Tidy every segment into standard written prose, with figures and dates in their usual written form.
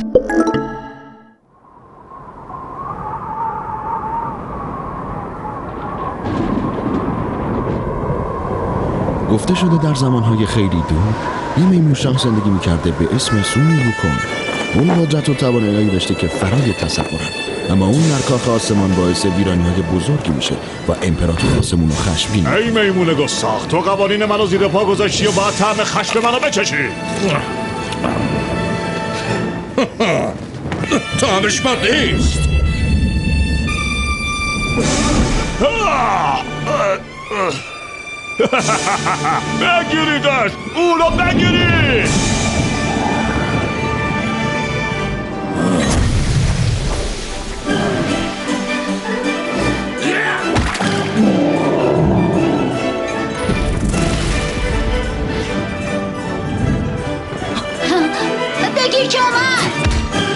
گفته شده در زمانهای خیلی دور یه میمونشاه زندگی میکرده به اسم سونی ووکون. اون قدرت و توانایی داشته که فرای تصورن، اما اون در کاخ آسمان باعث ویرانی‌های بزرگی میشه و امپراتور آسمون رو خشمگین. ای میمون گستاخ، تو قوانین منو زیر پا گذاشتی و باید طعم خشم منو بچشی. طعمش بد نیست. بگیریدش، اونو بگیرید. بگیر که اومد.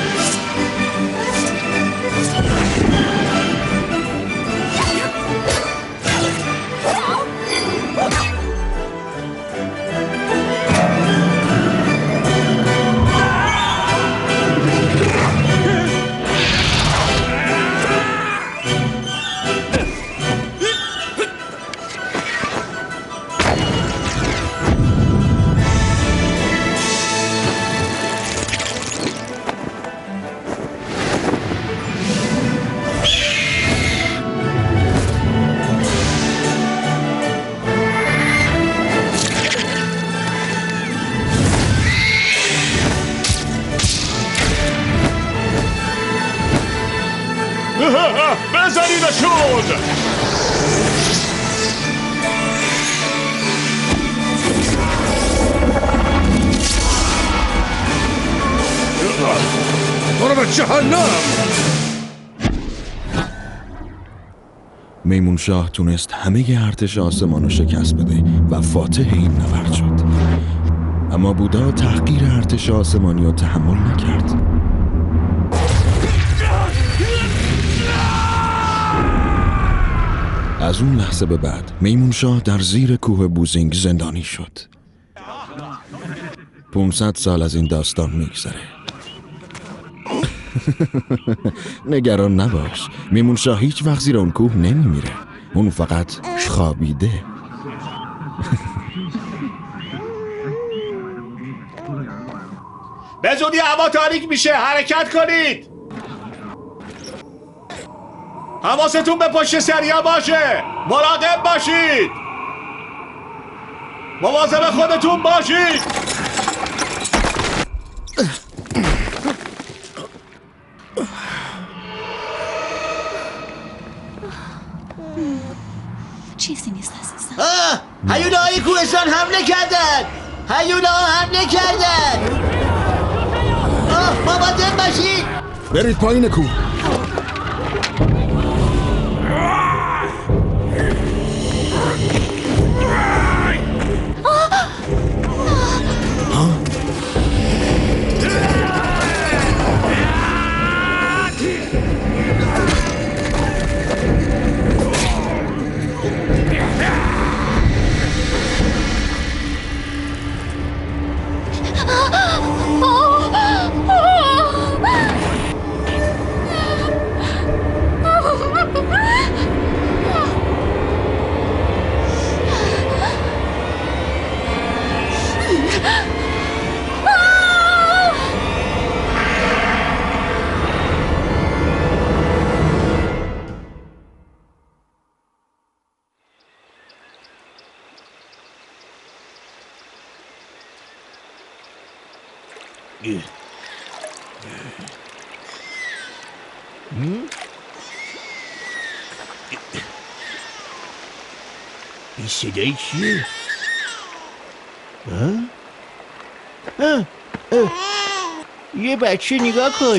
بزنیدشون! برو به جهنم! میمون شاه تونست همه ارتش آسمان رو شکست بده و فاتح این نبرد شد، اما بودا تحقیر ارتش آسمانی رو تحمل نکرد. از اون لحظه به بعد میمون شاه در زیر کوه بوزینگ زندانی شد. 500 سال از این داستان میگذره. نگران نباش، میمون شاه هیچ وقت زیر اون کوه نمیمیره، اون فقط خوابیده. به زودی هوا تاریک میشه، حرکت کنید. حواستون به پشت سریا باشه، مراقب باشید، مواظب خودتون باشید. چیزی نیست عزیزم. هیولا های کوهستان حمله کردن. هیولا ها حمله کردن. مواظب باشید. برید پایین کوه. این صدای چیه؟ یه بچه نگاه کن.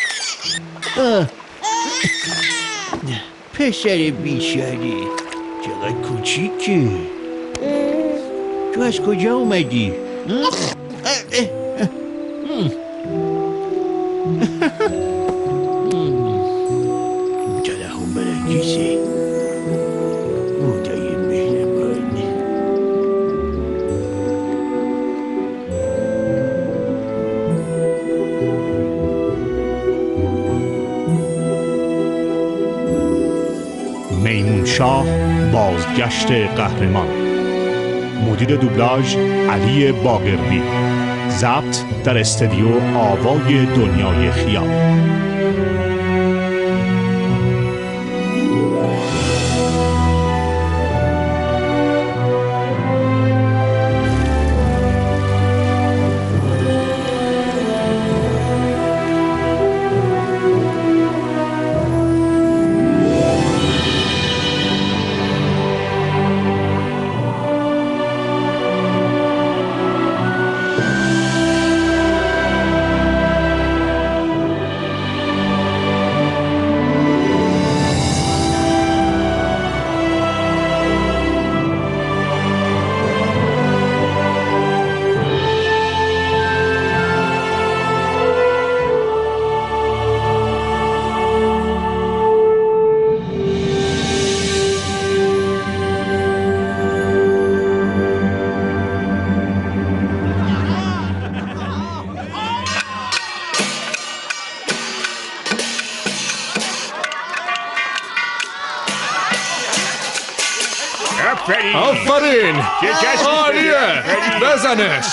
پسر بیچاره چقدر کوچیکه. تو از کجا اومدی؟ ترحم برانگیزه. خدای مهربان. شاه بازگشت قهرمان. مدیر دوبلاژ علی باقری. ضبط در استودیو آوای دنیای خیال. آفرین عالیه بزنش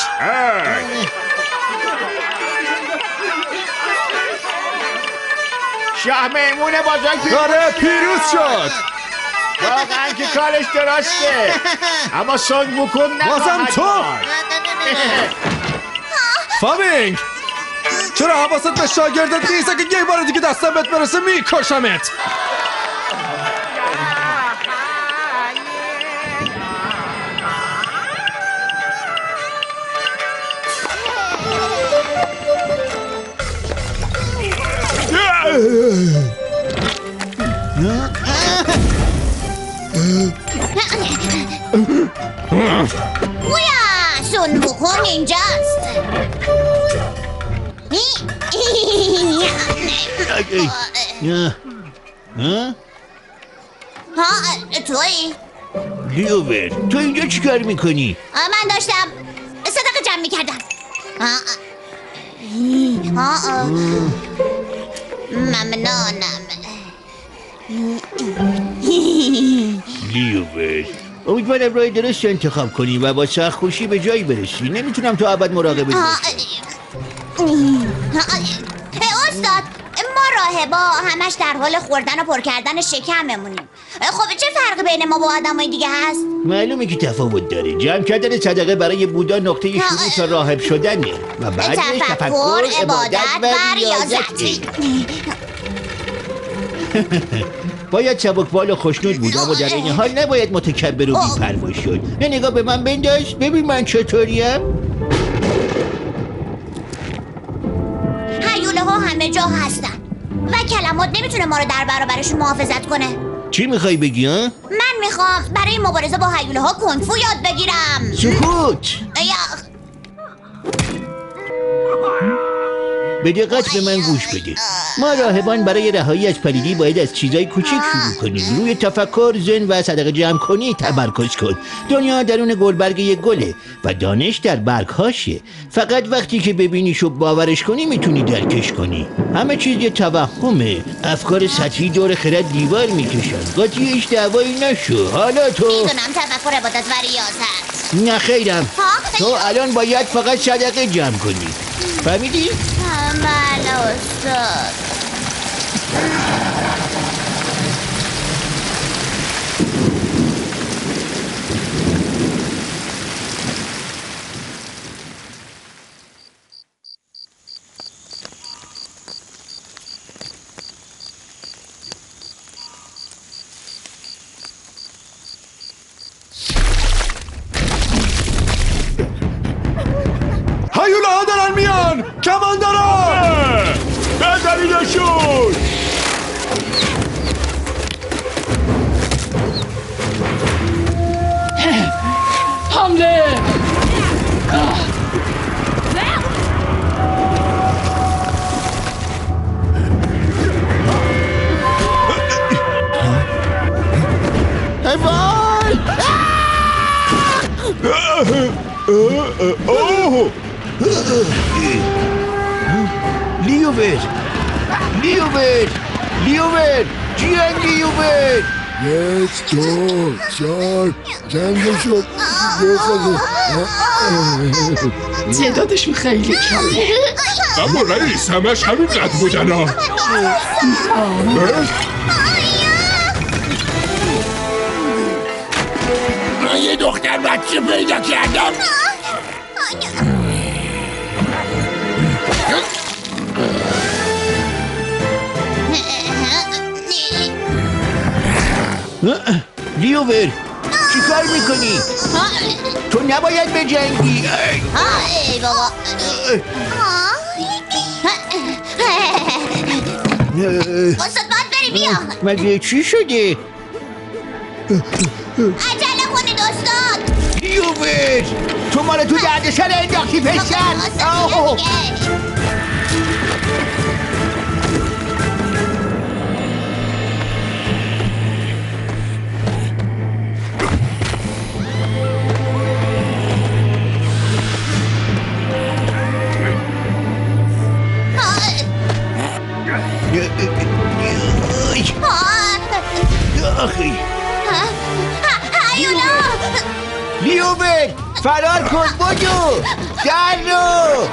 شاه میمون بزرگ آره پیروز شد واقعا که کارش درسته اما سنگ بکن بازم تو فامینگ چرا حواست به شاگردت نیست؟ اگه یک بار دیگه دستم بهت برسه میکشمت. بویا سون بکن اینجاست. توی لیوور تو اینجا چی کار میکنی؟ من داشتم صدقه جمع میکردم. ممنونم. لیوور امیدوارم راه درست انتخاب کنی و با سرخوشی به جایی برسی. نمیتونم تو ابد مراقبت باشم. استاد ما راهبا همش در حال خوردن و پر کردن شکممونیم. خب چه فرق بین ما با آدمای دیگه هست؟ معلومه که تفاوت داره. جمع کردن صدقه برای بودا نقطه شروع تا راهب شدنه و بعدش تفکر، عبادت و ریاضت. باید سبکبال و خوشنود بود اما در این حال نباید متکبر و بی‌پروا شد. نه نگاه به من بنداز ببین من چطوریم. هیوله ها همه جا هستن و کلمات نمیتونه ما رو در برابرشون محافظت کنه. چی میخوای بگی ها؟ من میخوام برای مبارزه با هیوله ها کنفو یاد بگیرم. سکوت. به دقت به من گوش بده. ما راهبان برای رهایی از پلیدی باید از چیزای کوچیک شروع کنیم. روی تفکر، ذهن و صدقه جمع کنی تمرکز کن. دنیا درون گلبرگ یک گله و دانش در برگهاشه. فقط وقتی که ببینیش و باورش کنی میتونی درکش کنی. همه چیز یه توهمه. افکار سطحی دور خرد دیوار میکشن. قاطیش دعوایی نشو. حالا تو میدونم تفکر، عبادت و ریاضت. نه خیرم. تو الان باید فقط صدقه جمع کنی. فهمیدی؟ بله استاد. هیوله ها دارن میان کمان دارن بزنیدشون. حمله لیوور لیوور لیوور جیان لیوور 1 2 4 جنگ شد تعدادشون خیلی کمه. اما رئیس همش همین قد بودن ها. من یه دختر بچه پیدا کردم. لیوور چی کار میکنی؟ تو نباید به جنگی. ای بابا. استاد باید بری بیا. مگه چی شده؟ عجله کنید استاد. لیوور تو ما رو تو دردسر انداختی پسر. استاد دیگه. لیوور فرار کن بودو در رو.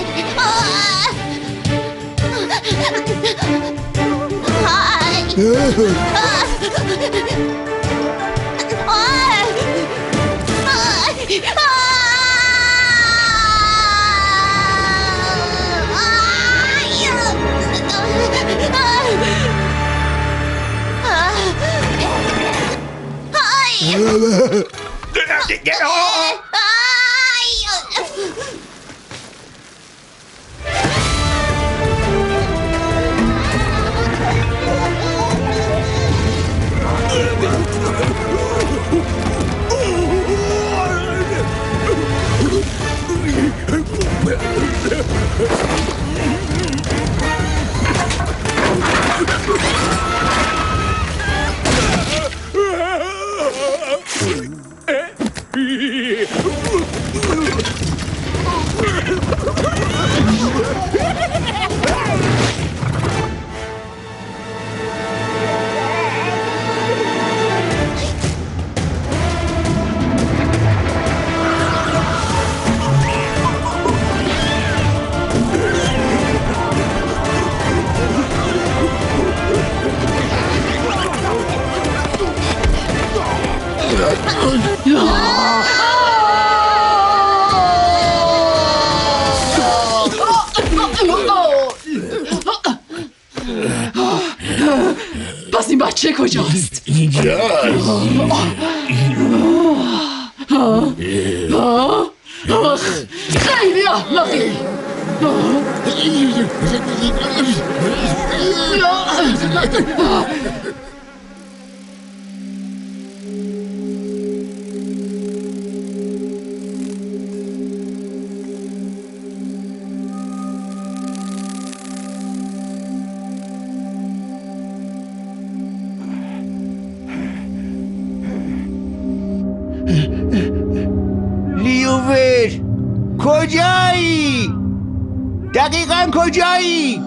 پس این بچه کجاست؟ خیلی احمقی. لیوور کجایی؟ دقیقاً کجایی؟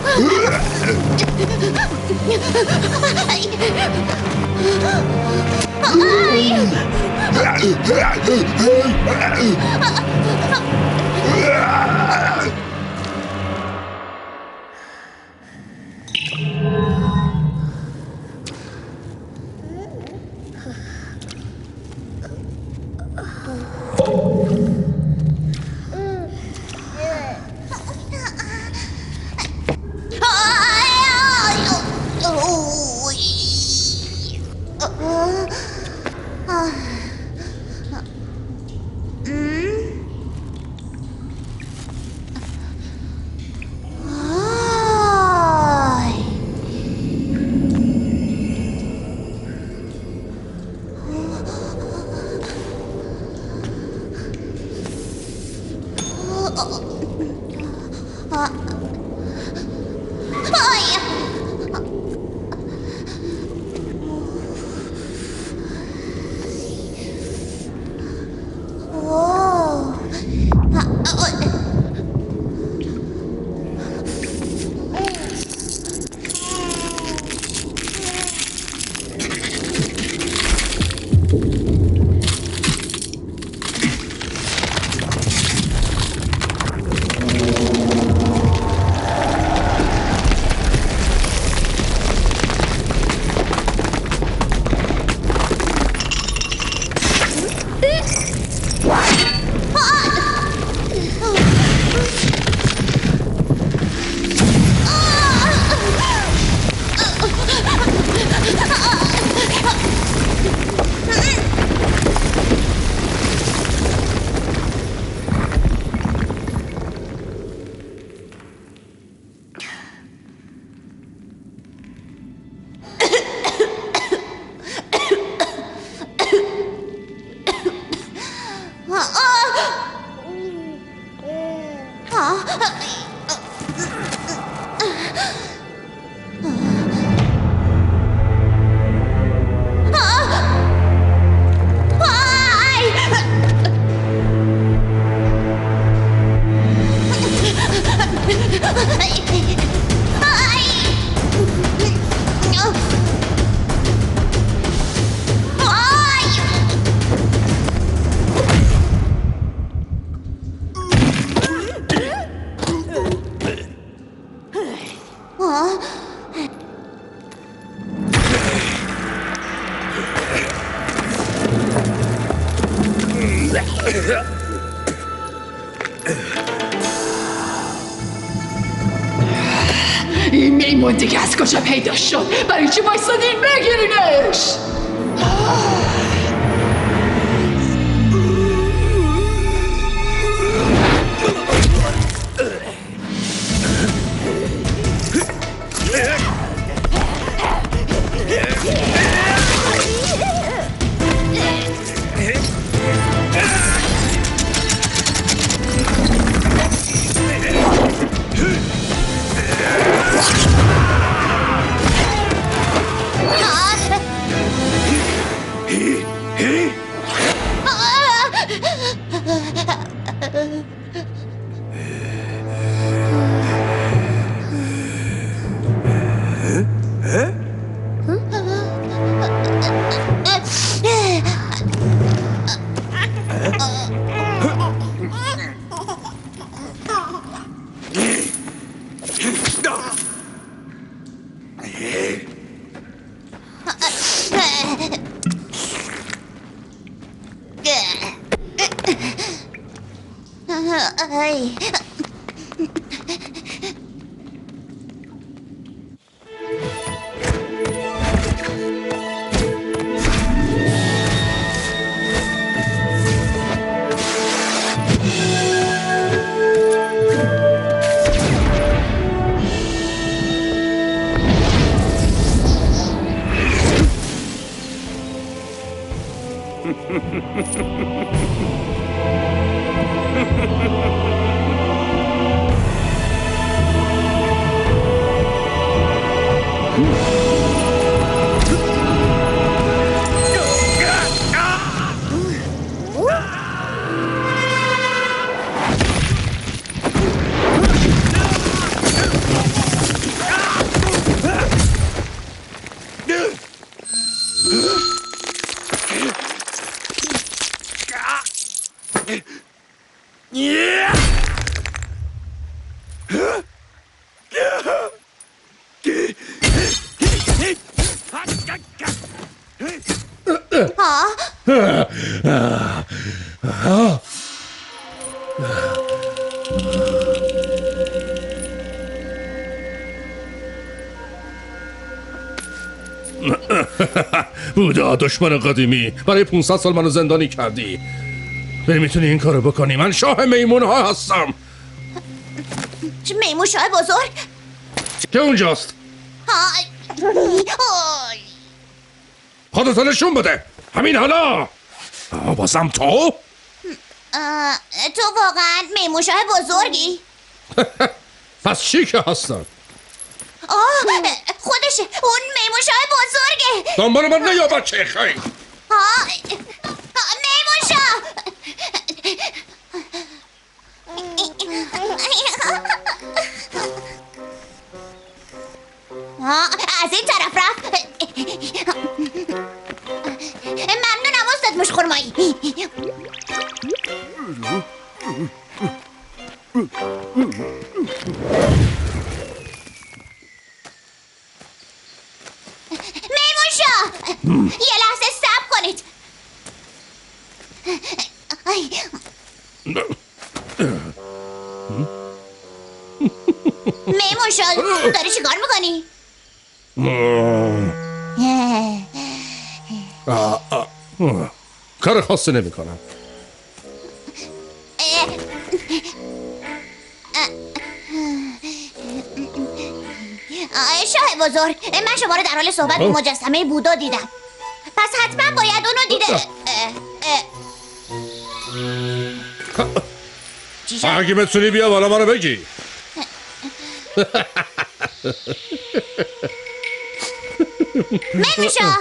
این میمون دیگه از کجا پیدا شد؟ برای چی وایسادین بگیرینش؟ بودا دشمن قدیمی، برای 500 سال منو زندانی کردی. نمیتونی این کارو بکنی. من شاه میمون ها هستم. میمون شاه بزرگ؟ که اونجاست؟ خودتو نشون بده. همین حالا. بازم تو واقعا میمون شاه بزرگی؟ پس چی که هستم؟ خودشه، اون میمون شاه بزرگه. دنبال من نیا بچه خیلی. میمون شاه. از این طرف رفت. ممنونم استاد مشخورمایی. میمون شاه، یه لحظه صبر کنید. میمون شاه، داری چی کار میکنی؟ کار خاصی نمی کنم. شاه بزرگ، من شما رو در حال صحبت با مجسمه بودا دیدم. پس حتما باید اونو دیده. اگه بتونی بیا بالا منو بگی. میمون شاه،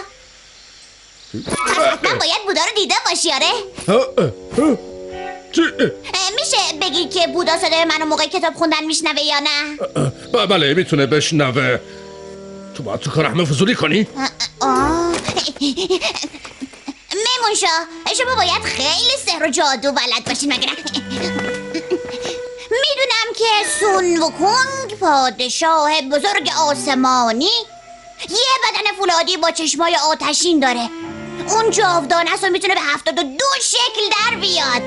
حتما باید بودا رو دیده باشی. آره؟ میشه بگی که بودا صدای منو موقع کتاب خوندن میشنوه یا نه؟ بله میتونه بشنوه. تو باید تو کار همه فضولی کنی؟ میمون شاه، شما باید خیلی سحر و جادو بلد باشین مگه نه؟ میدونم که سون وکونگ پادشاه بزرگ آسمانی یه بدن فولادی با چشمای آتشین داره. اون جاودانه است و میتونه به 72 شکل در بیاد.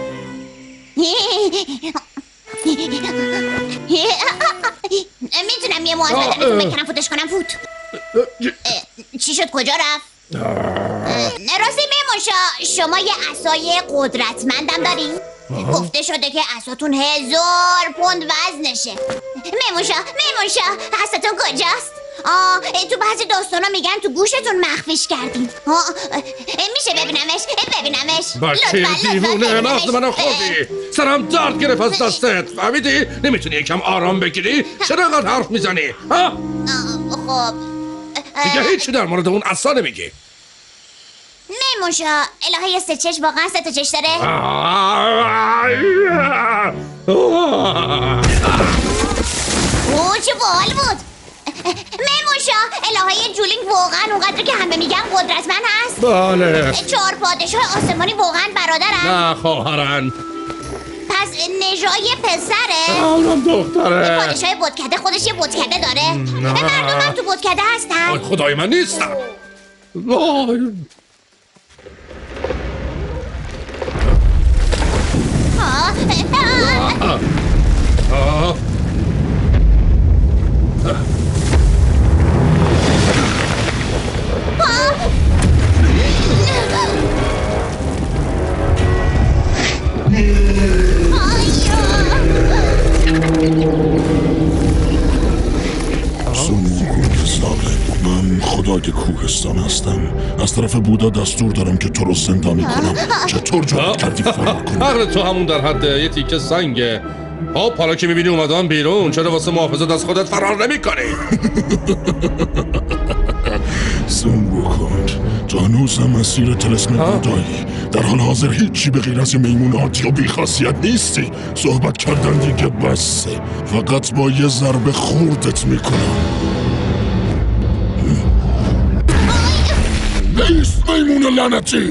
میتونم یه مو از بدنتون بکنم فوتش کنم فوت. چی شد؟ کجا رفت؟ راستی میمون شاه، شما یه عصای قدرتمندم دارین؟ گفته شده که عصاتون 1000 پوند وزنشه. میمون شاه هستتون کجاست؟ تو بعضی داستانا میگن تو گوشتون مخفیش کردین. میشه ببینمش؟ بچه دیوونه، مغز منو خوردی. سرم درد گرفت از دستت، فهمیدی؟ نمیتونی یکم آرام بگیری؟ چرا انقدر حرف میزنی؟ خب دیگه هیچی در مورد اون عصا نمیگی. میمون شاه، الهه سه چشم واقعا 3 تا چشم داره؟ چه باحال بود. میمون شاه، الهه جولینگ واقعا اونقدر که همه میگن قدرتمند هست؟ بله. 4 پادشاه آسمانی واقعا برادرن؟ نه خواهرن. پس نژای پسره؟ اونم دختره. پادشاه بتکده خودش یه بتکده داره؟ مردم هم تو بتکده هستن؟ خدای من نیستم. من خدای کوهستان هستم. از طرف بودا دستور دارم که تو رو زندانی کنم. چطور جرأت کردی فرار کنی؟ عقل تو همون در حد یه تیکه سنگه. حالا که میبینی اومدم بیرون، چرا واسه محافظت از خودت فرار نمی کنی؟ سون وکوند، تو هنوز هم مسیر طلسم بودایی. در حال حاضر هیچی به غیر از میمون عادی و بیخاصیت نیستی. صحبت کردن دیگه بسه. فقط با یه ضربه خوردت میکنم. نیست میمون لعنتی.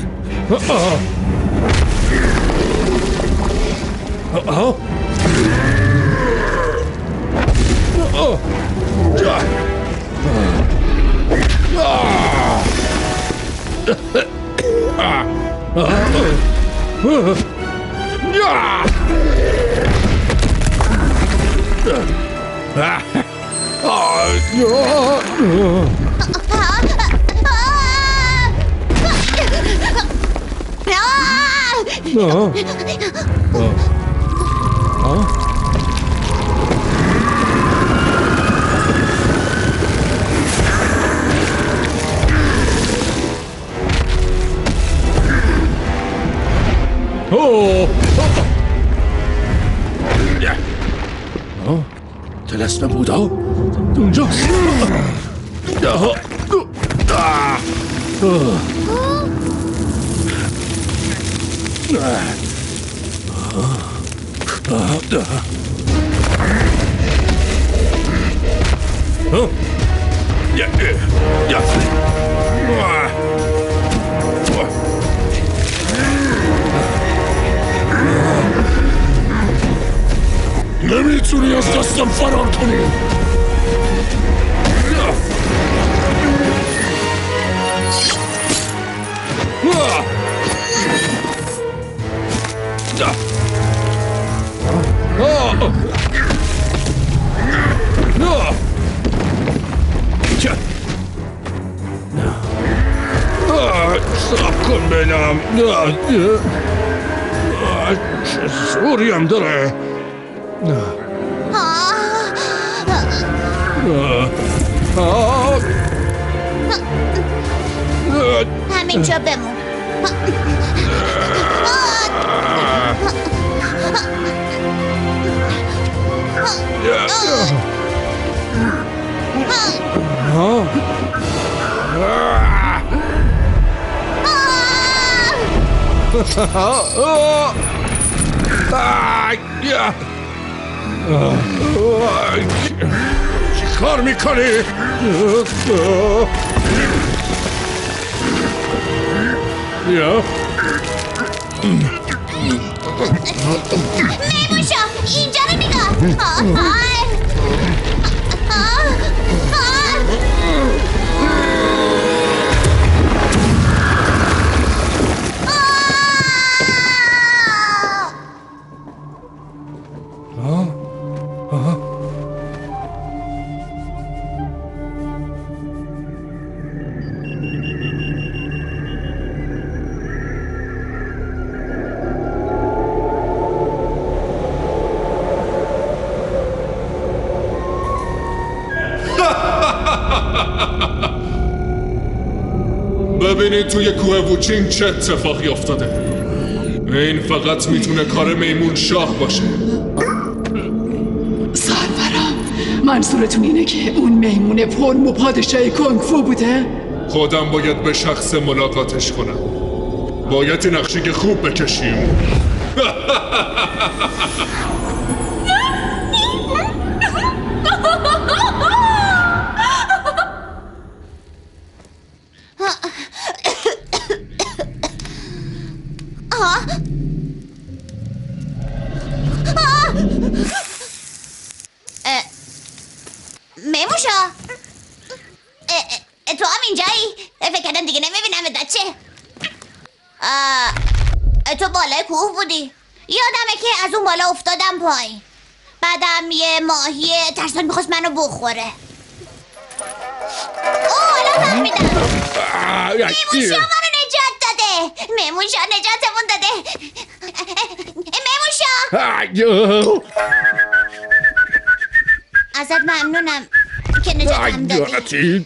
طلسم بودا اونجاست. نمیتونی از دستم فرار کنی. صبر کن بینم. چه زوری هم داره. همینجا بمون. چی کار میکنی؟ میموشا اینجا رو نگاه. ببینید توی کوه ووچین چه اتفاقی افتاده. این فقط میتونه کار میمون شاه باشه. سرورم، منظورتون اینه که اون میمون پرمو پادشاه کنگ فو بوده؟ خودم باید به شخص ملاقاتش کنم. باید نقشه خوب بکشیم. میموشا تو هم اینجایی؟ فکر کردم دیگه نمیبینم بچه. تو بالای کوه بودی. یادمه که از اون بالا افتادم پایین. بعدم یه ماهی ترسان میخواست منو بخوره. حالا فهمیدم. میموشا منو نجات داده. میموشا نجاتمون داده. میموشا ازت ممنونم که نجاتم دادی.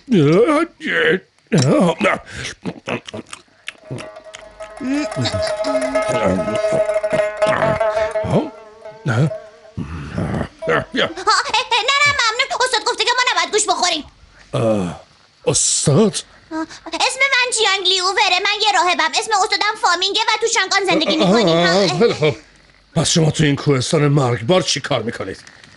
نه ممنون. استاد گفته که ما نباید گوش بخوریم. استاد؟ اسم من جیانگ لیووره. من یه راهبم. اسم استادم فامینگه و تو شانگان زندگی میکنیم. خیلی خوب. پس شما تو این کوهستان مرگبار چی کار میکنید؟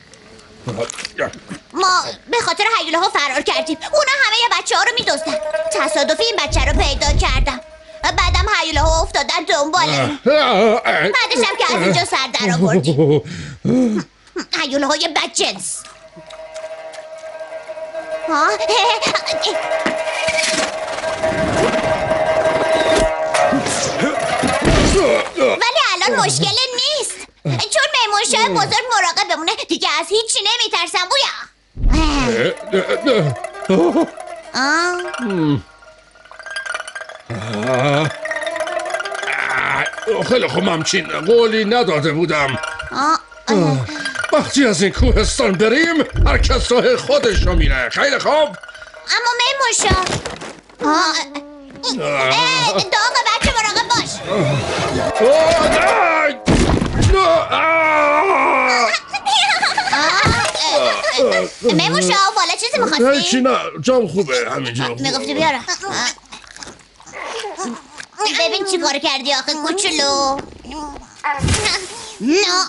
ما به خاطر هیوله ها فرار کردیم. اونا همه بچه ها رو میدوستن. تصادفی این بچه رو پیدا کردم. بعدم هیوله ها افتادن دنبالم. بعدش هم که از اینجا سر در آوردیم. هیوله های بدجنس. الان مشکل نیست چون میمون شاه بزرگ مراقب بمونه دیگه از هیچی نمیترسم بویا. خیلی خوب همچین قولی نداده بودم. وقتی از این کوهستان بریم هر کس راه خودش رو میره. خیلی خوب. اما میمون شاه داغ بچه مراقب باش. میمون شاه بالا چیزی میخواستی؟ هیچی نه جام خوبه همینجا. میگفتی بیارم. ببین چی کار کردی آخه کوچولو. نه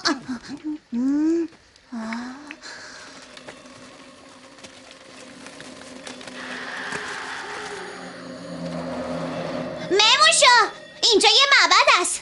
میمون شاه اینجا یه معبد است.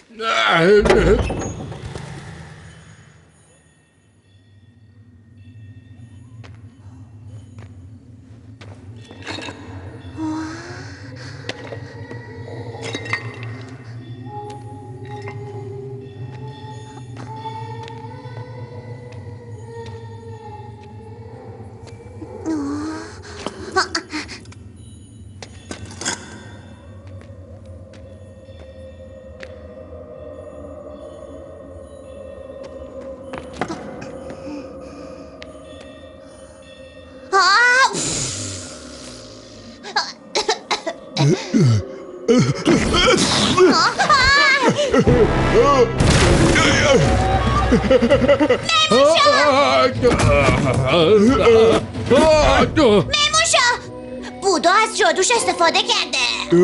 میموشا بودا از جادوش استفاده کرده.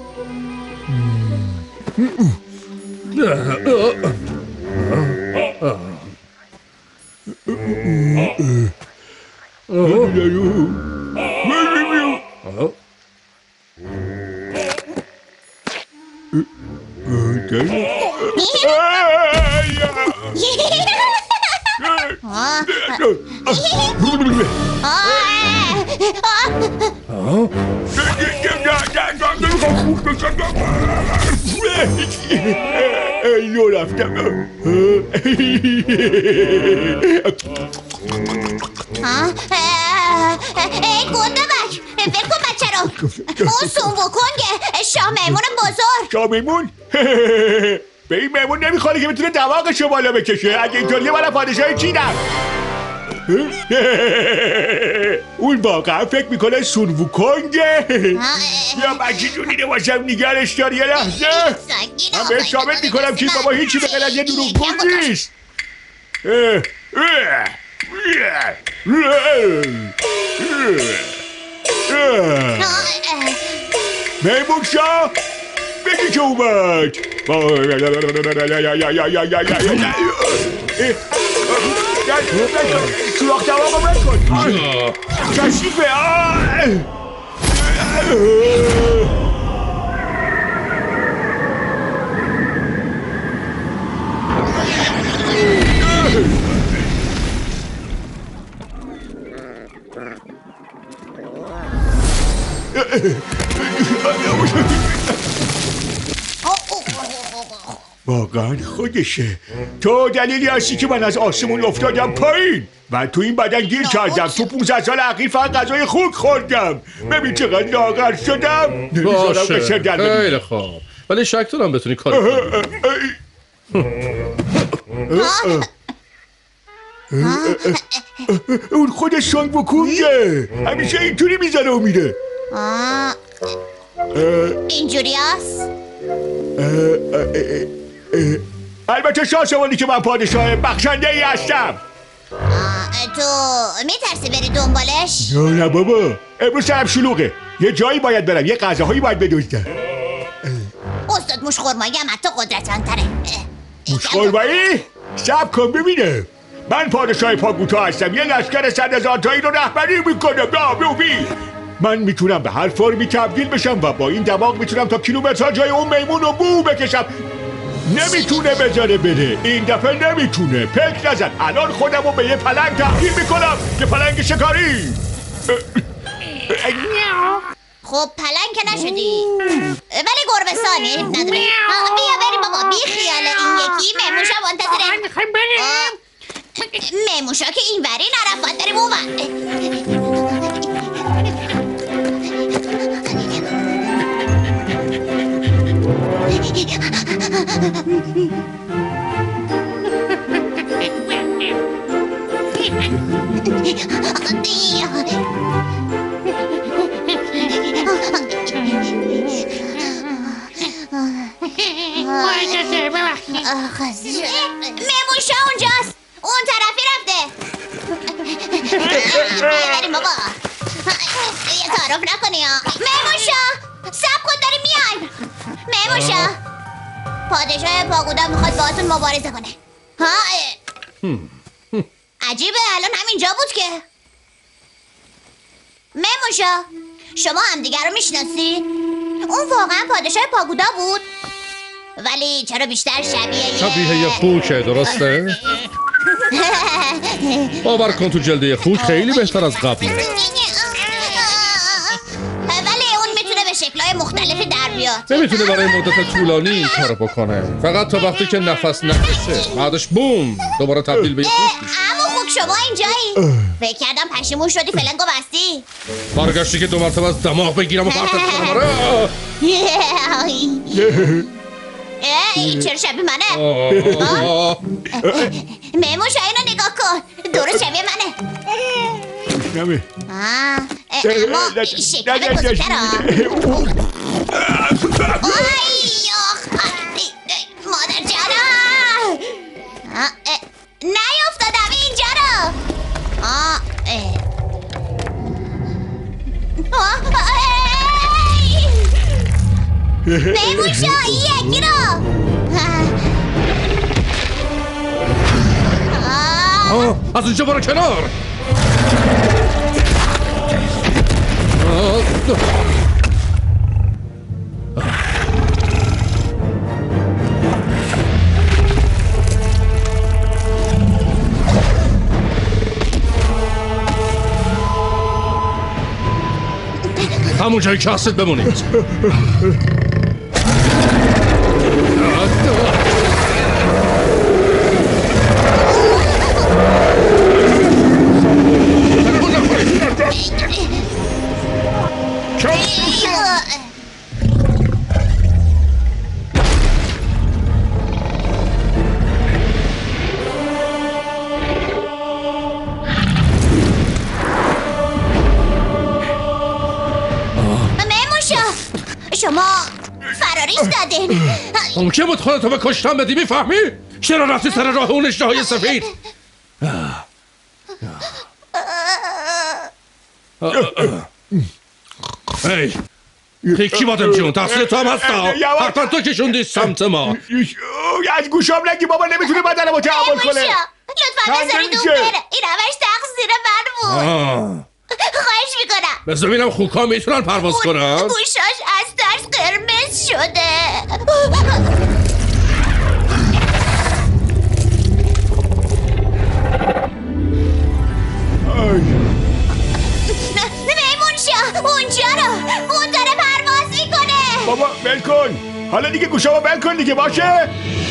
ایو رفتم. گنده بک بکن بچه رو. اون سونگوکونگه شاه میمون بزرگ. شاه میمون؟ به این میمون نمیخوره که بتونه دماغشو بالا بکشه. اگه اینطوریه من پادشاه چینم. اون واقعا فکر میکنه سونگوکونگه. یا بچه جونی نباشم نگرش دار یه لحظه. من بهش ثابت میکنم که بابا هیچی به غیر از یه دروغگو نیست. میمون شاه بگی که اومد. سوراخ دماغو بکن. کشیفه. واقعا خودشه. تو دلیلی هستی که من از آسمون افتادم پایین. من تو این بدن گیر کردم. تو 15 سال اخیر فقط غذای خوک خوردم. ببین چقدر لاغر شدم. باشه خیلی خوب ولی شک دارم بتونی کاری کنی. اون خود سونگوکونگه. همیشه اینطوری میزنه و میره. اینجوری هست؟ البته شانسمونی که من پادشاه بخشنده ای هستم. تو میترسی بری دنبالش؟ نه بابا امروز سرم شلوغه. یه جایی باید برم. یه غذاهایی باید بدوزدم. استاد موشخورمایی هم حتی قدرتمندتره. موشخورمایی؟ صبر کن ببینم. من پادشاه پاگوتا هستم. یه لشکر 100,000 تایی رو رهبری میکنم. من میتونم به هر فرمی تبدیل بشم و با این دماغ میتونم تا کیلومترها جای اون میمون رو بو بکشم. نمیتونه بذاره بره. این دفعه نمیتونه. پک نزن. الان خودم رو به یه پلنگ تبدیل میکنم. یه پلنگ شکاری. خب پلنگ که نشدی ولی گربستانی نداره. بیا بریم بابا، بی خیال این یکی مهموشا منتظره. میخوایم بریم. مهموشا که این وری نرفت، باید بریم اون مهموشا اونجاست، اون طرفی رفته. بریم بابا، یه تعارف نکنی ها. مهموشا سب کن، داریم میایم. مهموشا پادشاه پاگودا میخواد باهاتون مبارزه کنه. ها عجیبه، الان همینجا بود که. مهموشا شما همدیگر رو میشناسید؟ اون واقعا پادشاه پاگودا بود، ولی چرا بیشتر شبیه یه خوکه، درسته؟ باور کن تو جلده خوک خیلی بهتر از قبله. ولی اون میتونه به شکلهای مختلفی در بیاد. نمیتونه برای مدت طولانی این کارو بکنه، فقط تا وقتی که نفس نکشه، بعدش بوم دوباره تبدیل به یه خوک میشه. اما خوک شما اینجایی؟ فکر کردم پشیمون شدی فلنگو بستی. برگشتی که 2 مرتبه از دماغ بگیرم و پرتت کنم. چرا شبیه منه؟ مهموشا اینو نگاه کن، درست شبیه منه. اما شکل بزرگتر ها. مادر جانم نیافتادم اینجا رو. مهموشا یکی رو. از اونجا برو کنار. همون جایی که هستید بمونید. شما فراریش دادین. ممکن بود خودتو به کشتن بدی، میفهمی؟ چرا رفتی سر راه اون اشتهای سفید؟ هی کی بادم جون، تفصیل تو هم هستا؟ حتما تو کشوندی سمت ما. از گوشام نگی بابا، نمیتونه بدنمو تحمل کنه. لطفا بذارید اون بره، این همش تقصیر من بود. خواهش میکنم. بذار ببینم خوکا میتونن پرواز کنن؟ گوشاش از ترس قرمز شده. میمونشا اونجا رو، اون داره پرواز میکنه. بابا بل کن، حالا دیگه گوشامو بل کن دیگه، باشه؟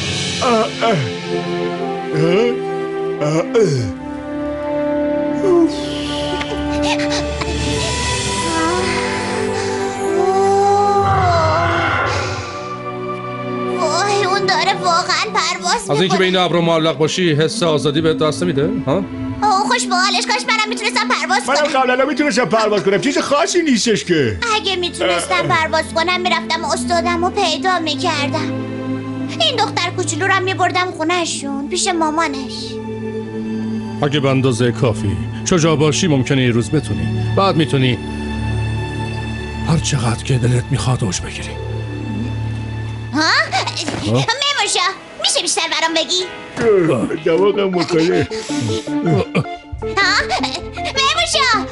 اون داره واقعا پرواز میکنه. از اینکه به این ابرو معلق باشی حس آزادی بهت دست میده؟ ها؟ خوش به حالش، کاش منم میتونستم پرواز کنم. منم قبلا میتونستم پرواز کنم، چیز خاصی نیستش که. اگه میتونستم پرواز کنم میرفتم استادم رو پیدا میکردم. این دختر کوچولو رو میبردم خونهشون پیش مامانش. اگه به اندازه کافی شجاع باشی ممکنه یه روز بتونی، بعد میتونی هر چقدر که دلت میخواد اوج بگیری. ها؟ میموشا میشه بیشتر برام بگی؟ دماغم مکاله. ها؟ میموشا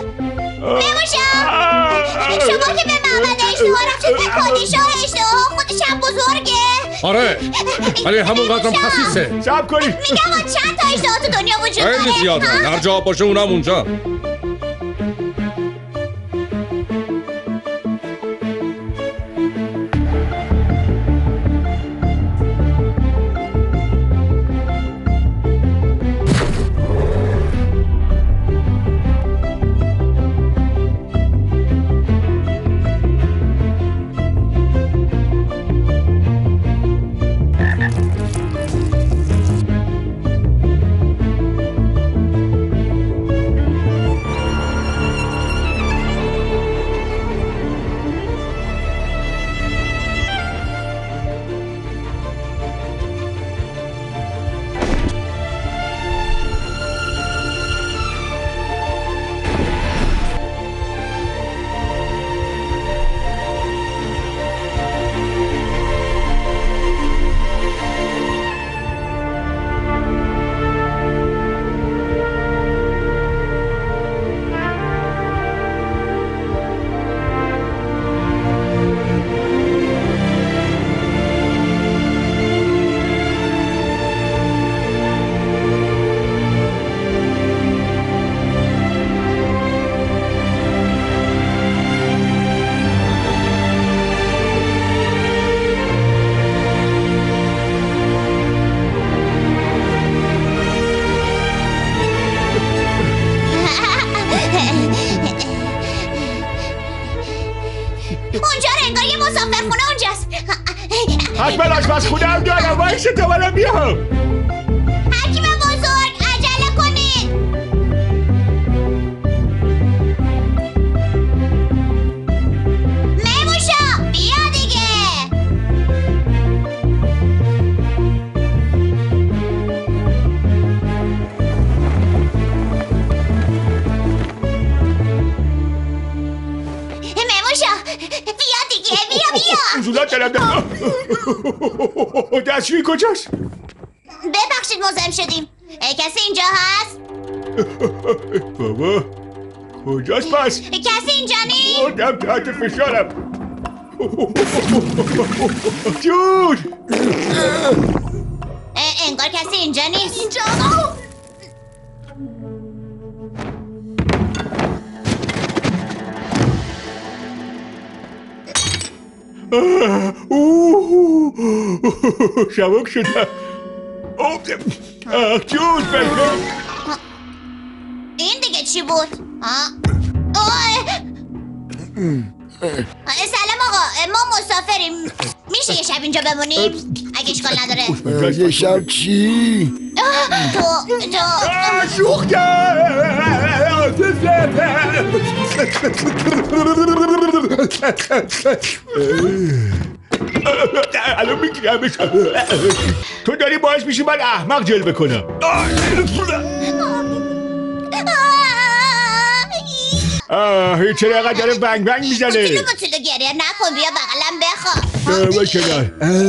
شما که به معبد اشتها رفتید به پادشاه اشتها، خودش هم بزرگه. آره ولی همون قدرم خسیسه. صبر کنی. میگم چند تا اشتها تو دنیا وجود داره؟ خیلی زیاده، هر جا باشه اونم اونجا. اونجا رو انگار یه مسافرخونه اونجاست. حتما آشپزخونه هم دارم. وایسه تا منم بیام. حکیم بزرگ عجله کنید. میموشا بیا دیگه. زودت دارم دستشویی کجاست؟ ببخشید مزاحم شدیم. کسی اینجا هست؟ بابا کجاست پس؟ کسی اینجا نیست؟ مردم تحت فشارم. جون انگار کسی اینجا نیست. اینجا شبک شدم. جون بگم این دیگه چی بود؟ سلام آقا، ما مسافریم. میشه یه شب اینجا بمونیم اگه اشکال نداره؟ یه شب چی؟ تو شوخ الان میگیرمش. تو داری باعث میشی من احمق جلوه کنم. چرا اینقدر داره بنگ بنگ میزنه؟ بطولو گریه نکن، بیا بغلم بخواب. بکنار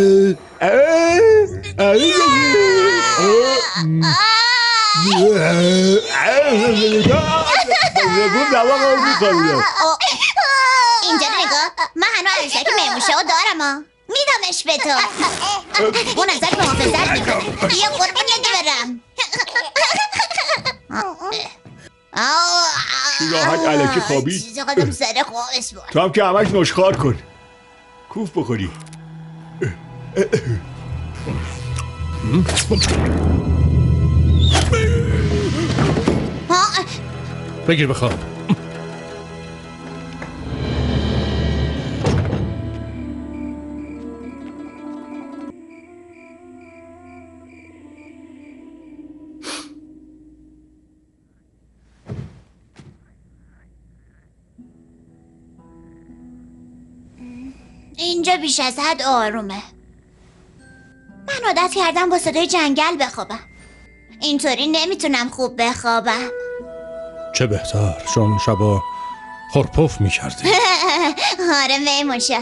اینجا نگاه، من هنو عروسک میموشه و دارم. میدمش به تو. اون ازت محافظت میکنه. بیا قربونت برم. چی راحت علکی خوابی؟ چیزی قدم سر خوابش بود. تو هم که همش نشخوار کن. کوف بخوری. بگیر بخواب. اینجا بیش از حد آرومه. من عادت کردم با صدای جنگل بخوابم. اینطوری نمیتونم خوب بخوابم. چه بهتر، چون شبا خورپف میکردی. آره میموشا.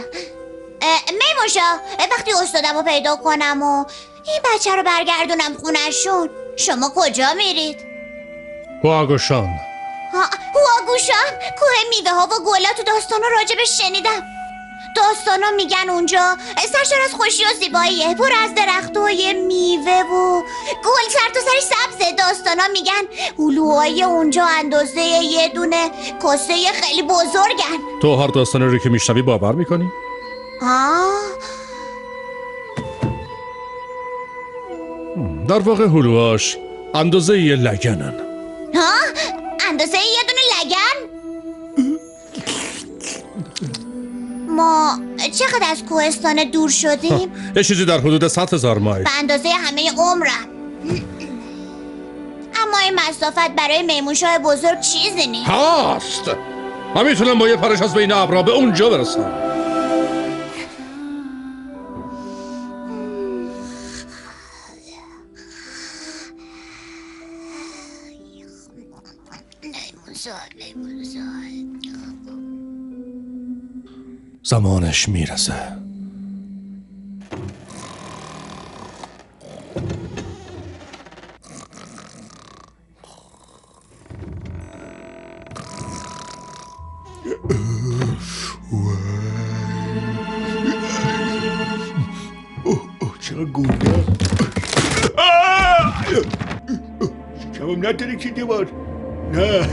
وقتی استادم رو پیدا کنم و این بچه رو برگردونم خونشون، شما کجا میرید؟ واگوشان. واگوشان؟ کوه میوه ها و گلا. تو داستانا راجبش شنیدم. داستانا میگن اونجا سرشار از خوشی و زیباییه، پر از درختای میوه و گل سر تا سرش سبزه. داستانا میگن هلوهای اونجا اندازه یه دونه کاسه خیلی بزرگن. تو هر داستانی رو که میشنوی باور میکنی؟ در واقع هلوهاش اندازه یه لگنن. اندازه یه دونه لگن؟ ما چقدر از کوهستان دور شدیم؟ یه چیزی در حدود 100,000 مایل. به اندازه همه عمرم. اما این مسافت برای میمونشاه بزرگ چیزی نیست. هست. من میتونم با یه پرش از بین ابرا به اونجا برسم. زمانش میرسه. چرا گونده؟ شکمم نداره که دیوار. نه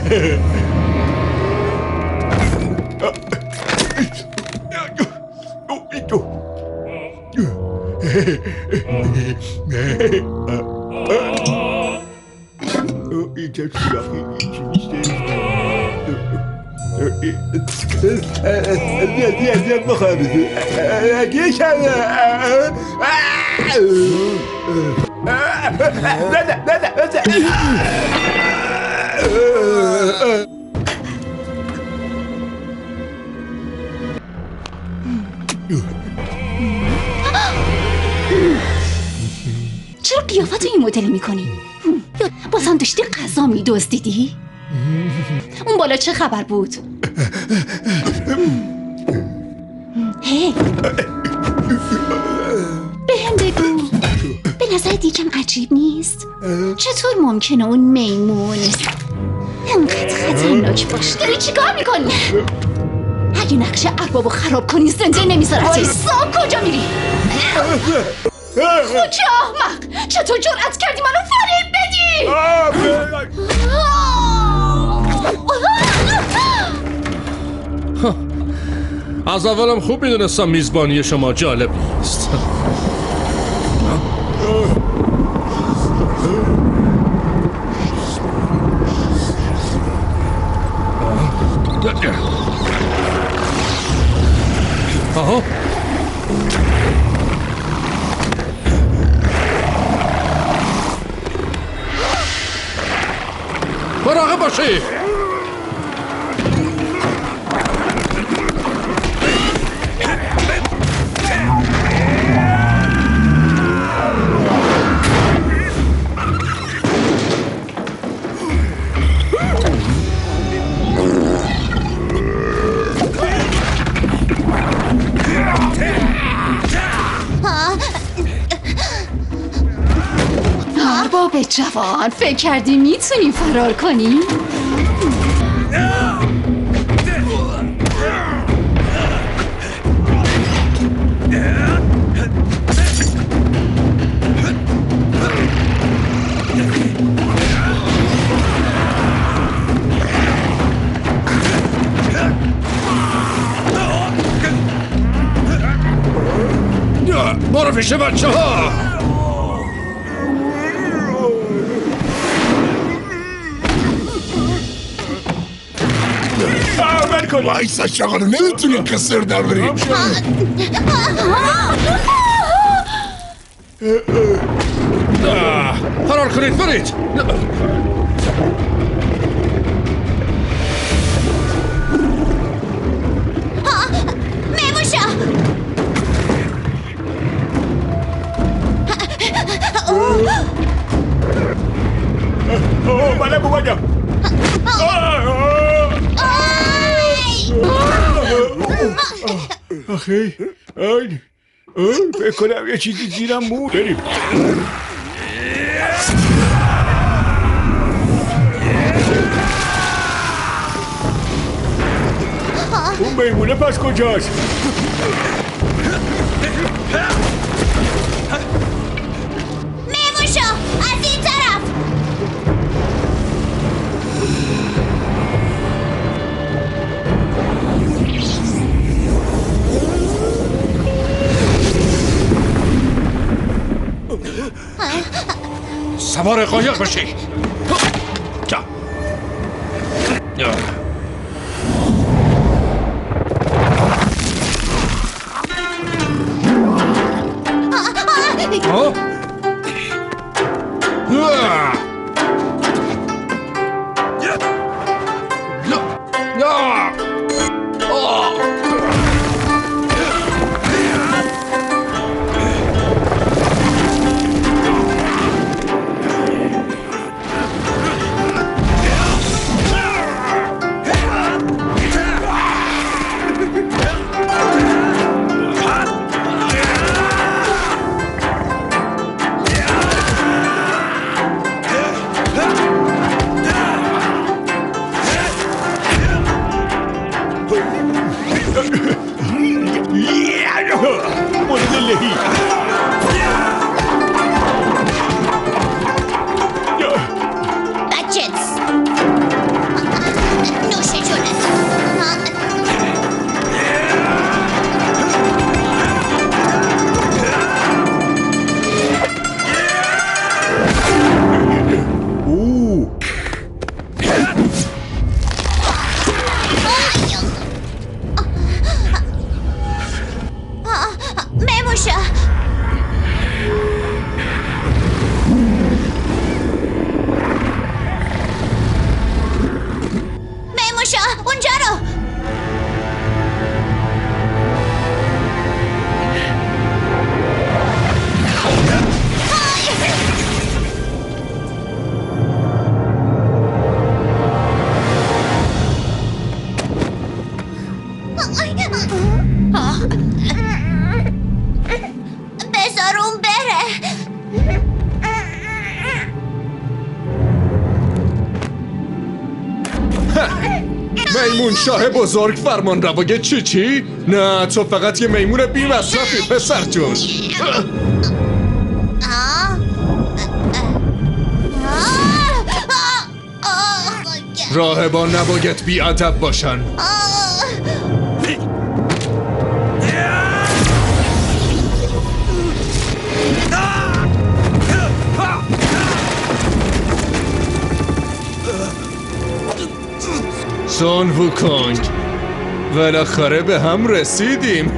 اینجا سیاهی چی نیسته؟ زیاد بخوام چرا قیافت این مدلی میکنی؟ یا بازم داشتی غذا میدزدیدی؟ اون بالا چه خبر بود؟ هی بهم بگو، به نظرت یکم عجیب نیست؟ چطور ممکنه اون میمون انقدر خطرناک باشه؟ داری چیکار میکنی؟ اگه نقش اربابو خراب کنی زنده نمیذارتی. وایسا، کجا میری؟ خوچه احمق، چطور جرأت کردی منو فریب بدی؟ از اولم خوب میدونستم میزبانی شما جالب نیست. آها، مراقب باشی. ارباب جوان، فکر کردی میتونی فرار کنی؟ برو پیش بچه ها. وایسا شغل، نمیتونی قصر در بریم. فرار کنید، برید. میموشا منم اومدم. آخه فکر کنم یه چیزی زیرم بود. بریم. اون میمونه پس کجاست؟ میموشا از این طرف. سوار قایق باشی. بذار اون بره. میمون شاه بزرگ فرمان روای چی؟ نه تو فقط یه میمون بی مصرفی پسر جون. راهبان نباید بی ادب باشن. سون ووکونگ بالاخره به هم رسیدیم.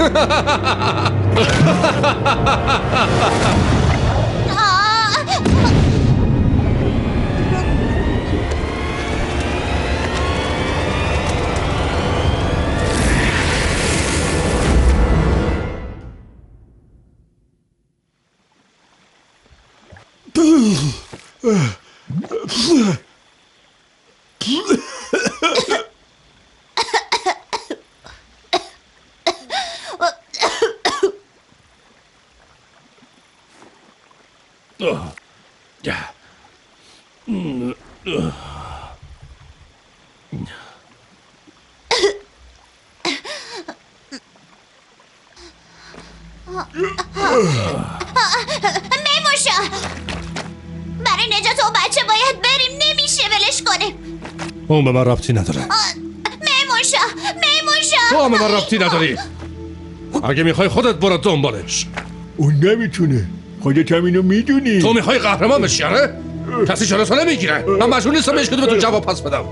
میموشا برای نجات اون بچه باید بریم، نمیشه ولش کنیم. اون به من ربطی نداره. میموشا تو هم به من ربطی نداری. اگه میخوای خودت برو دنبالش. اون نمیتونه، خودت هم اینو میدونی. تو میخوای قهرمان بشی آره؟ کسی جلوتو نمیگیره. من مجبور نیستم بهش کدوم تو جواب پس بدم.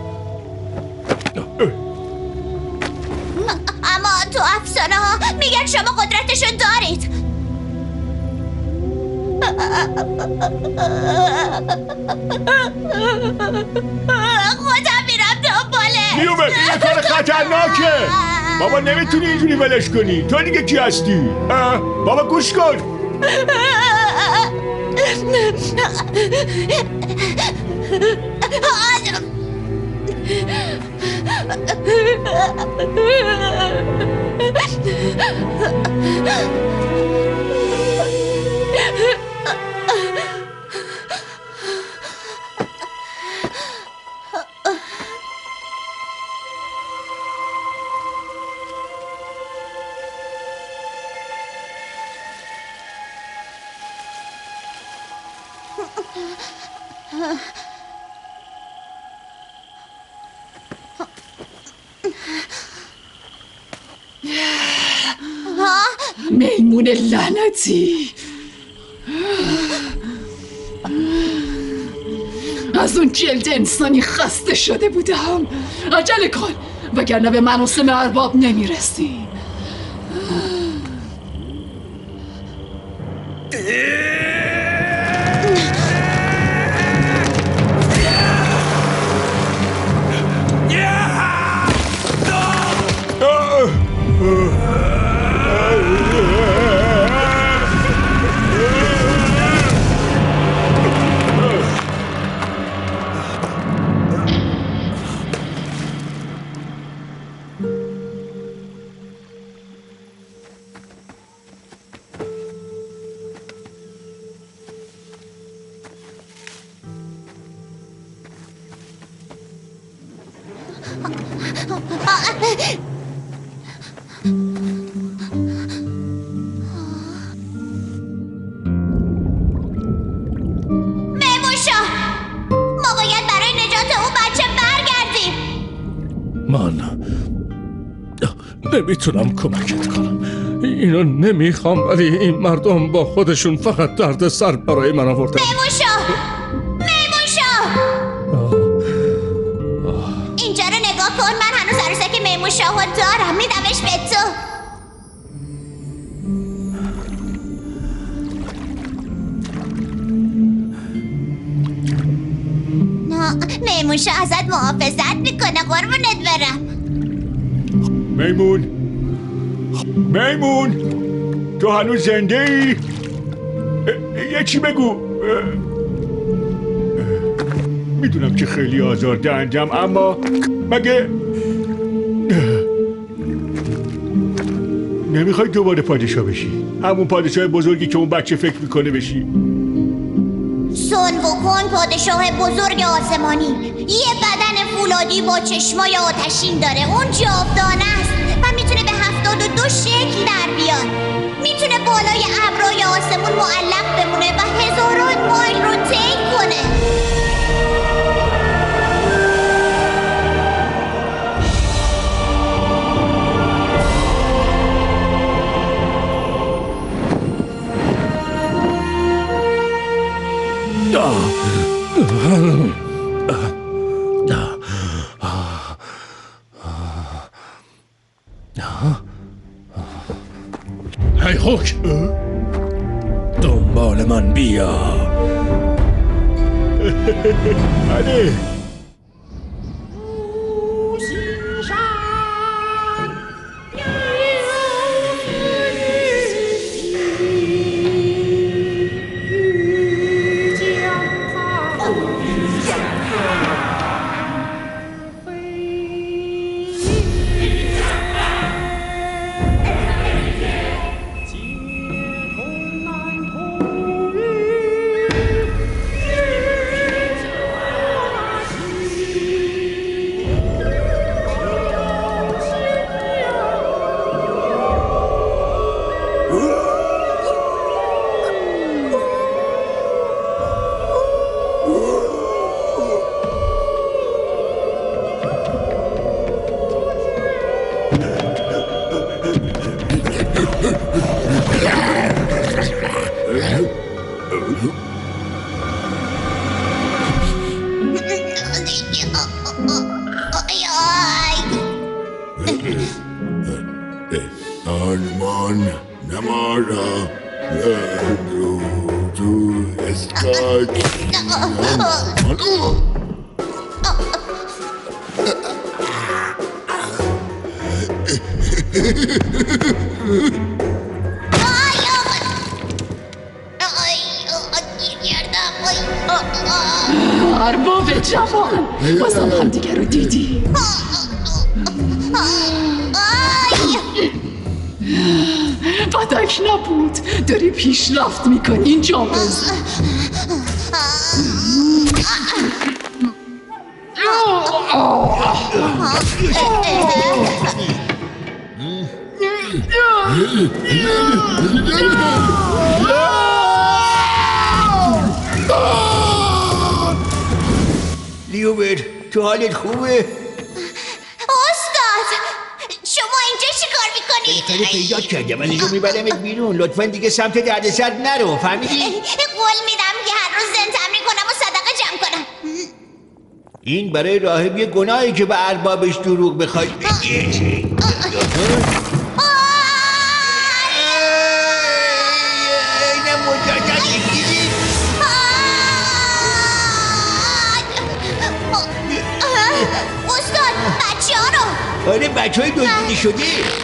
اما تو افسانه ها میگن شما قدرتشو دارید. خودم میرم دنباله. نیومه این کار خطرناکه. بابا نمیتونی اینجوری ولش کنی. تو دیگه کی هستی؟ بابا گوش کن. میمون لعنتی، از اون جلد انسانی خسته شده بودم. عجله کن وگرنه به مراسم ارباب نمیرسی. میموشا ما باید برای نجات اون بچه برگردیم. من نمیتونم کمکت کنم. اینو نمیخوام، ولی این مردم با خودشون فقط درد سر برای من آوردن. میموشا اینجا رو نگاه کن. من هنوز عروسک میموشا رو دارم، میدمش به تو. میموشا ازت محافظت میکنه، قربونت برم. میمون تو هنوز زنده ای؟ یه چی بگو. میدونم که خیلی آزاردهندم، اما مگه نمیخوای دوباره پادشاه بشی؟ همون پادشاه بزرگی که اون بچه فکر میکنه بشی؟ سون ووکونگ پادشاه بزرگ آسمانی یه بدن فولادی با چشمای آتشین داره. اون جاودانه است و میتونه به 72 شکل در بیاد. میتونه بالای ابرای آسمون معلق بمونه و هزاران مایل رو طی کنه. هی هوک، دنبال من بیا. بله. آرمان نمارا تو اسکاک ارباب جوان، بازم هم دیگر رو دیدی. بدک نبود، داری پیشرفت میکنی. اینجا بزن. لیوبر، تو حالت خوبه؟ استاد شما اینجا چیکار میکنید؟ بالاخره پیدا کردم، من اینجا میبرمت بیرون. لطفا دیگه سمت دردسر نرو، فهمیدی؟ قول میدم که هر روز زن تمرین کنم و صدقه جمع کنم. این برای راهب یه گناهی که به اربابش دروغ بخوای بگی. اینه مجدد بگیری. استاد بچه ها رو. آره بچه های دزدیده شده.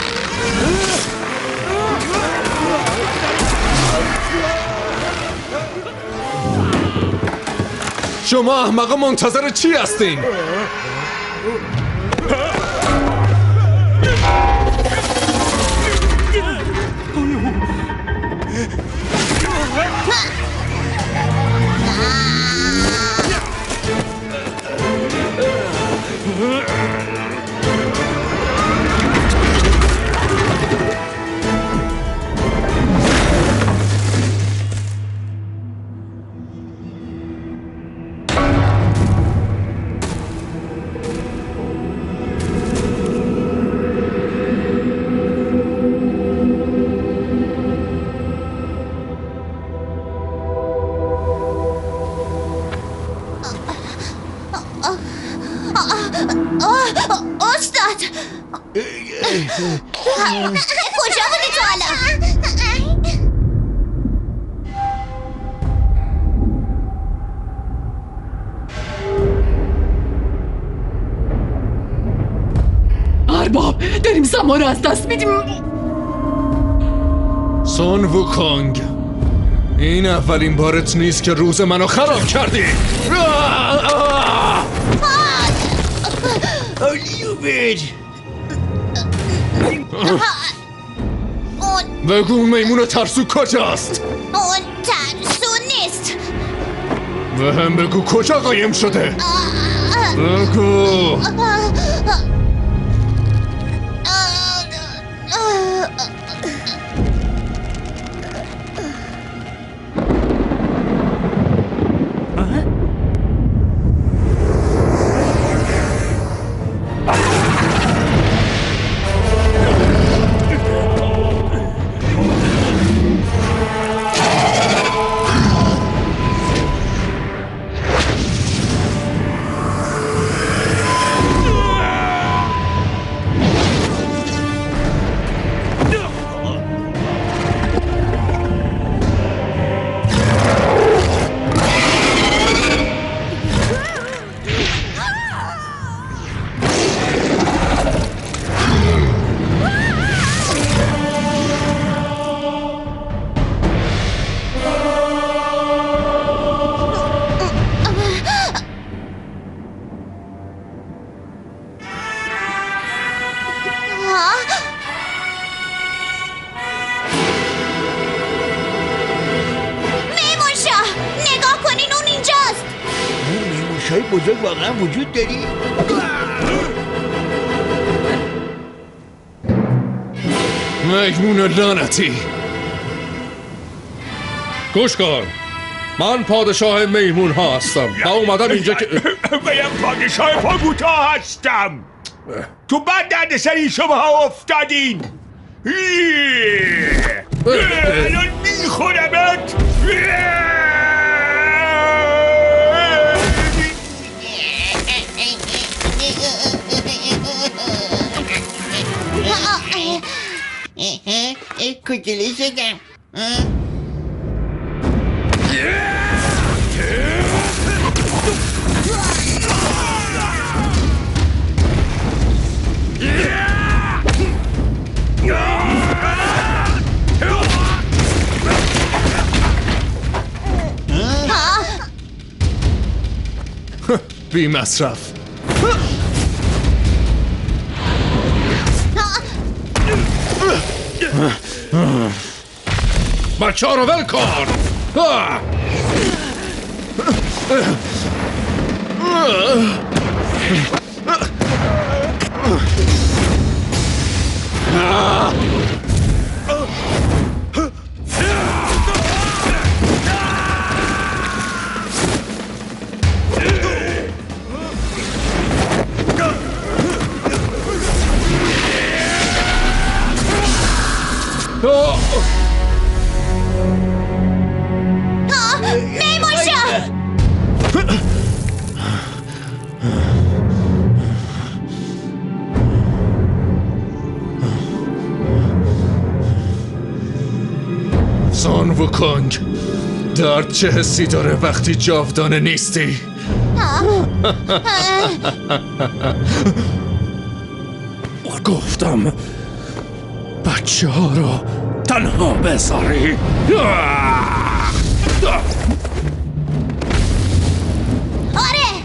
شما احمقا منتظر چی هستین؟ استاد کجا بودی تو حالا؟ ارباب داریم زمان رو از دست میدیم. سون ووکونگ، این اولین بارت نیست که روز منو خراب کردی. لیوبر بگو میمون ترسو کجاست؟ اون ترسو نیست. به هم بگو کجا قایم شده؟ بگو. شای بزرگ واقعا وجود داری؟ میمون لعنتی. گوش کن، من پادشاه میمون ها هستم و اومدم اینجا که من پادشاه پاگوتا هستم. تو بعد درد سری شما ها افتادین. الان میخورمت. کجلی شدم. بی مصرف. بچه ها رو ول کن. زان وکونگ، درد چه حسی داره وقتی جاودانه نیستی؟ گفتم بچه ها رو تنها بذاری. آره.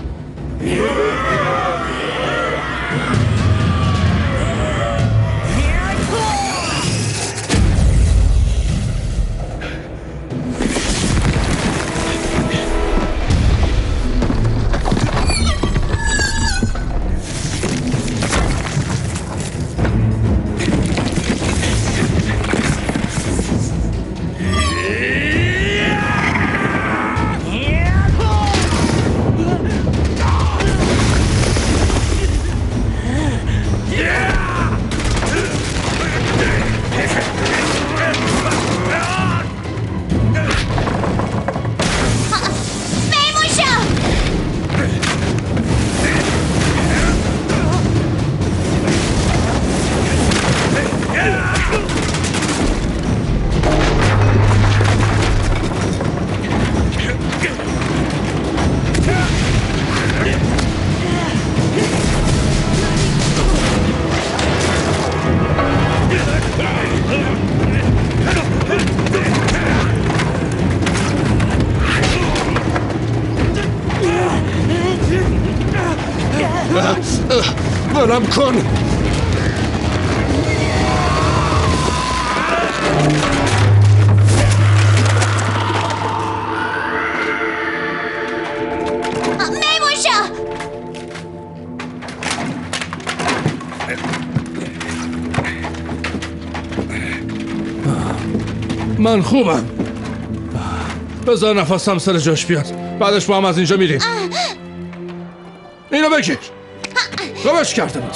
ولم کن. من خوبم. بذار نفسم سر جاش بیاد، بعدش با هم از اینجا میریم. اینو بگیر. گمش کرده بودی.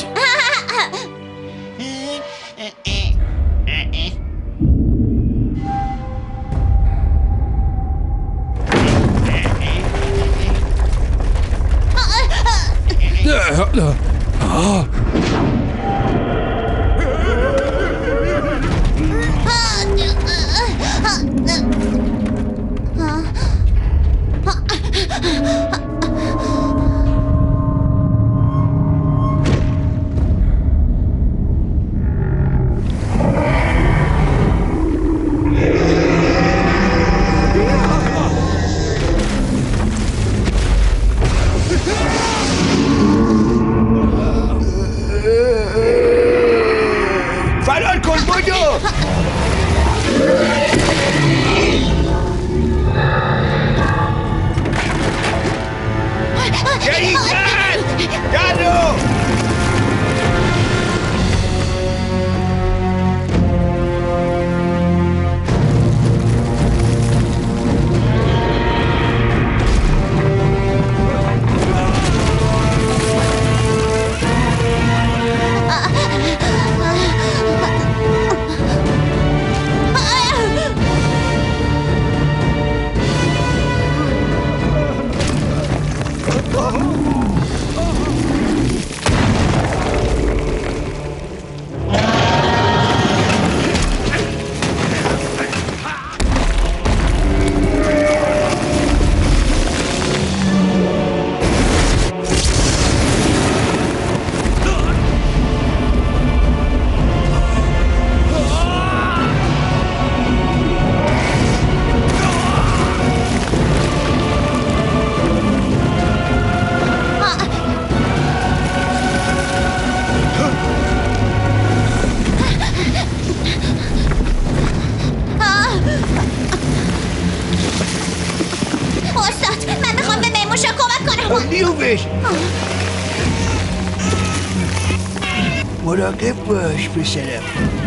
مراقب باش پسرم.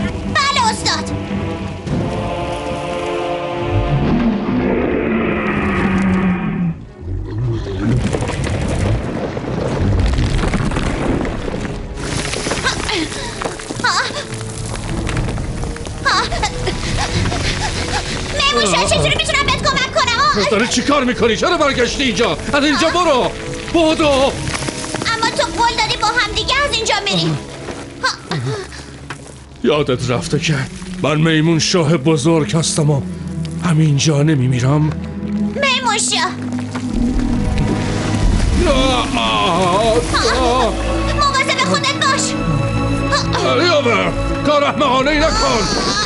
بله استاد. میموشا چجوری میتونم بهت کمک کنم؟ داری چی کار میکنی؟ چرا برگشتی اینجا؟ از اینجا برو. بودو. اما تو قول دادی با هم دیگه از اینجا میریم. یادت رفته که من میمون شاه بزرگ هستم و همینجا نمیمیرم؟ میمون شاه مواظب خودت باش. لیوبر کار احمقانه ای نکن.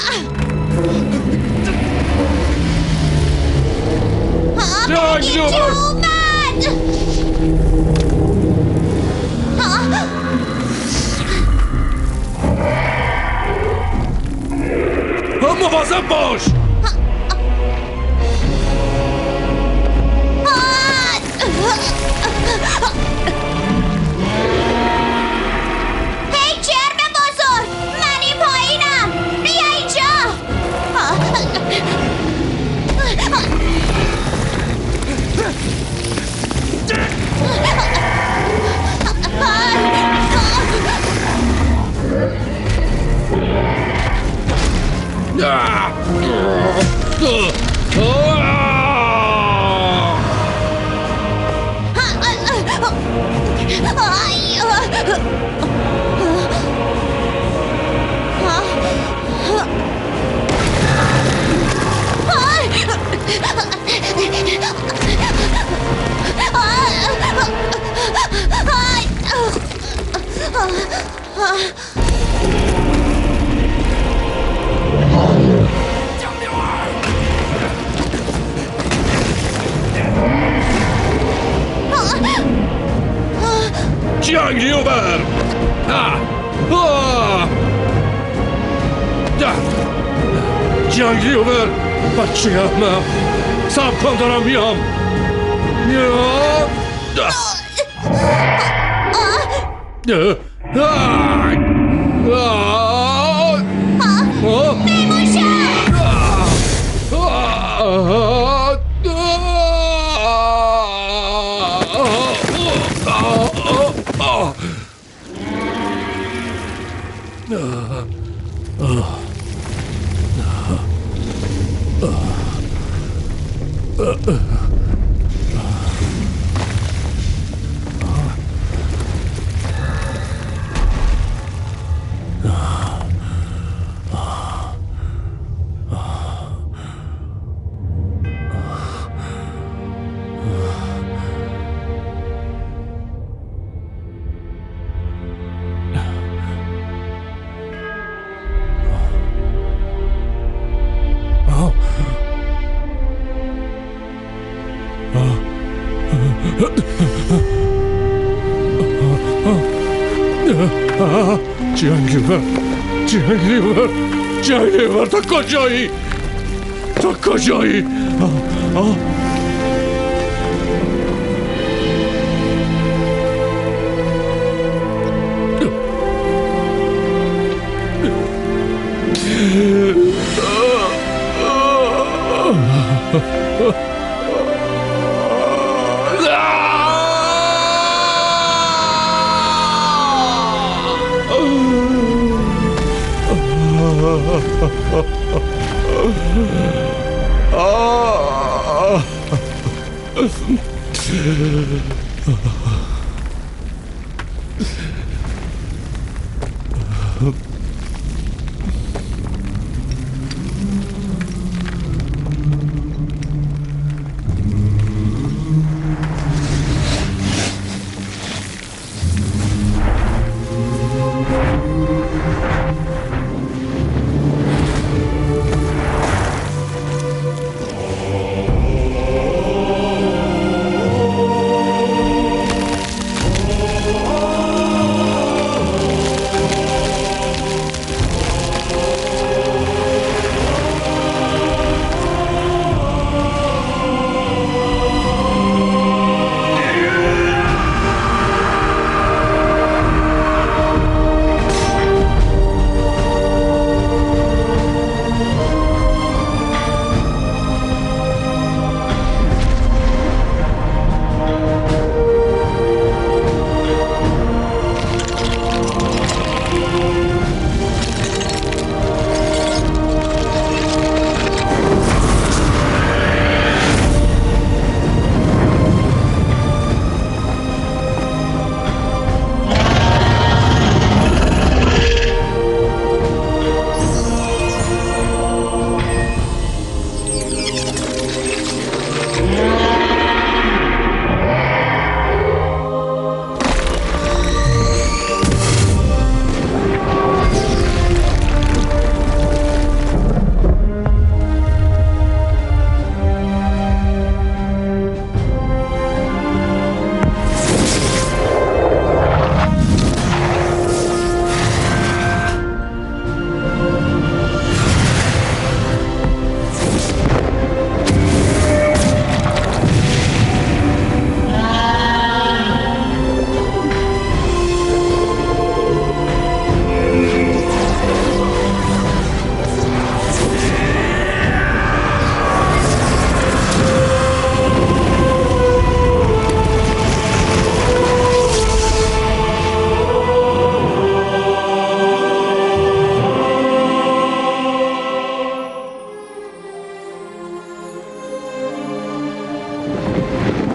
لیوبر مواظب باش. هی جرم بزرگ، من این پایینم، بیا اینجا. جنگ لیوبر. جنگ لیوبر بچه احمق، صبر کن دارم میام. جهانگیور تا کجایی؟ تا کجایی؟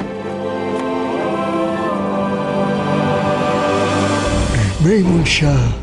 میمون شاه